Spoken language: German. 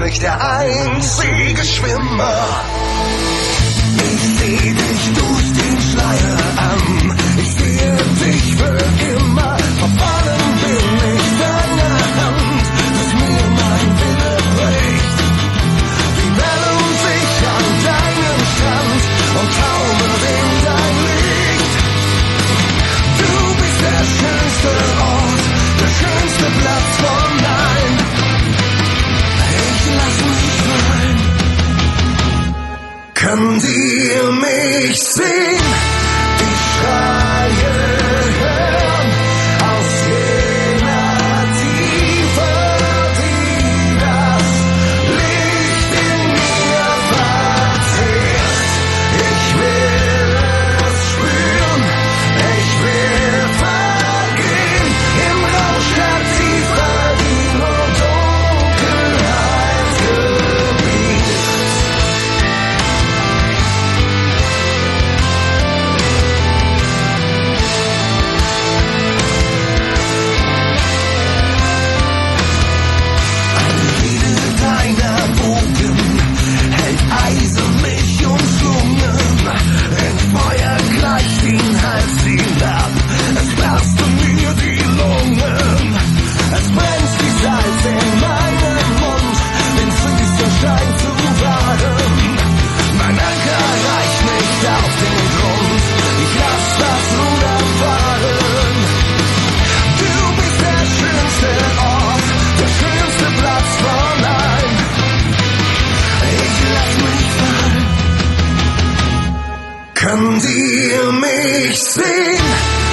nicht der einzige Schwimmer. Ich seh dich durch den Schleier an, ich sehe dich für immer. Verfallen bin ich deiner Hand, bis mir mein Wille bricht. Die Wellen sich an deinem Strand und taumeln in dein Licht. Du bist der schönste Ort, der schönste Platz von allen. Ich lass mich fallen. Könnt ihr mich sehen? Ich schreie hören aus jener Tiefe, die das Licht in mir verzehrt. Ich will es spüren, ich will vergehen im Rausch der Tiefe, die nur Dunkelheit gebiet. Deiner Bogen hält Eisen mich umschlungen, Feuer gleicht den Hals hinab, es bersten mir die Lungen, es brennt wie Salz in meinem Mund, den süßen Schein zu wahren. Mein Anker reicht nicht auf den Grund, ich lass das Ruder fahren. Du bist der schönste Ort, der schönste Platz von allen. Ich lass mich fallen. Könnt ihr mich sehen?